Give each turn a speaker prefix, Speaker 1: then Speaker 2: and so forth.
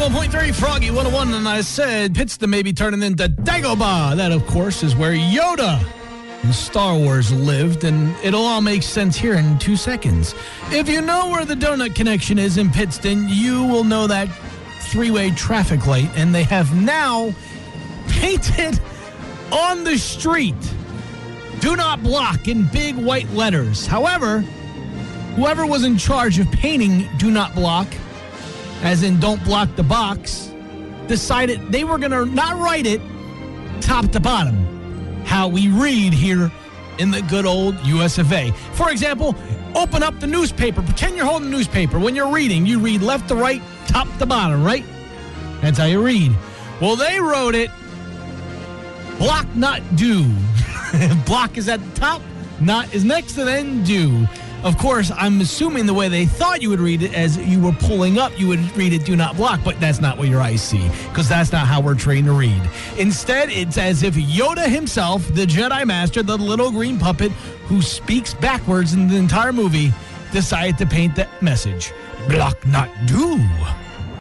Speaker 1: 101.3 Froggy 101, and I said Pittston may be turning into Dagobah. That, of course, is where Yoda in Star Wars lived, and it'll all make sense here in 2 seconds. If you know where the donut connection is in Pittston, you will know that three-way traffic light, and they have now painted on the street, "Do not block" in big white letters. However, whoever was in charge of painting "Do not block," as in don't block the box, decided they were going to not write it top to bottom, how we read here in the good old US of A. For example, open up the newspaper. Pretend you're holding the newspaper. When you're reading, you read left to right, top to bottom, right? That's how you read. Well, they wrote it block, not do. Block is at the top, not is next, and then do. Of course, I'm assuming the way they thought you would read it, as you were pulling up, you would read it "do not block," but that's not what your eyes see, because that's not how we're trained to read. Instead, it's as if Yoda himself, the Jedi Master, the little green puppet who speaks backwards in the entire movie, decided to paint that message. Block, not do.